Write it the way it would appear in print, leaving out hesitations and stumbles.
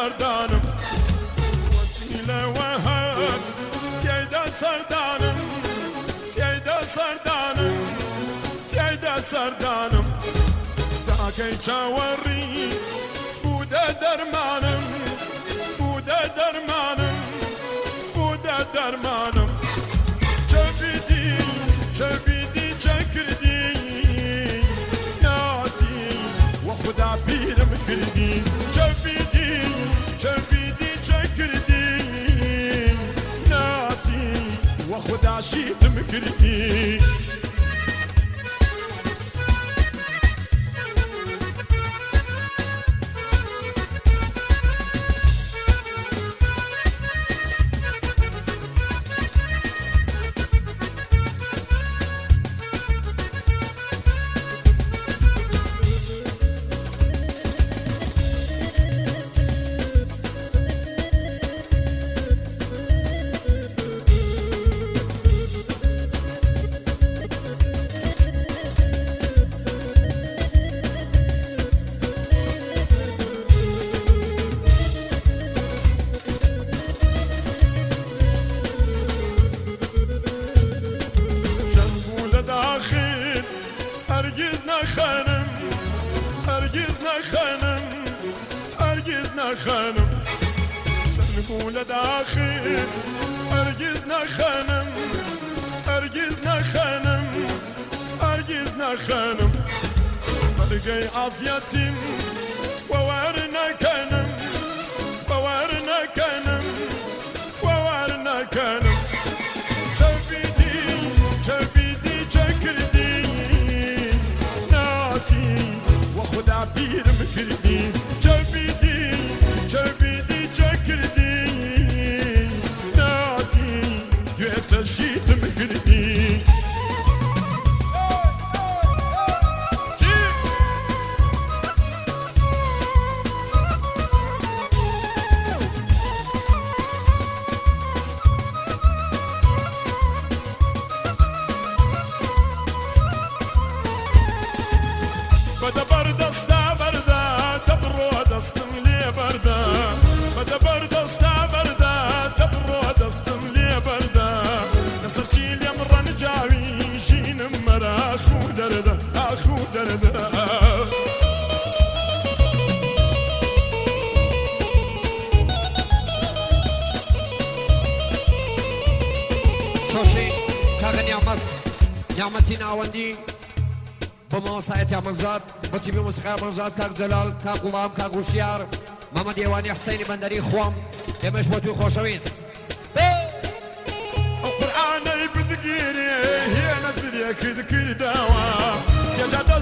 سردانم وسیله وهر تیدا سردانم تیدا سردانم تیدا سردانم تاکی چاوری بوده درمانم بوده درمانم بوده درمانم چه بیدی چه کردی ناتی و خدا پیرم کردی چه بیدی چه کردی ناتی و خدا شیدم کردی هرگز نخوانم هرگز نخوانم هرگز نخوانم شنقول داخل هرگز نخوانم هرگز نخوانم هرگز نخوانم مرقي عصيتم وورنا كانم وورنا كانم وورنا كانم شبيدي شكردي خدا پیرم کردی چبیدی چکردی ناتی گویت شیتم کردی بده بردستا بردا تبرو دستم لی بردا بده بردستا بردا تبرو دستم لی بردا نصر چیلی امران جاوی شینم مرا اخو درده اخو درده شوشی کاغ نعمتی ناوندی بموسعة يا منزاد بتبي موسيقى منزاد كاك جلال كاك غلام كاك وشيار ماما ديواني حسيني بندري خوام يمش بوتوي خوشويس القرآن بدقيري هي نزل يا كد كداوا سجد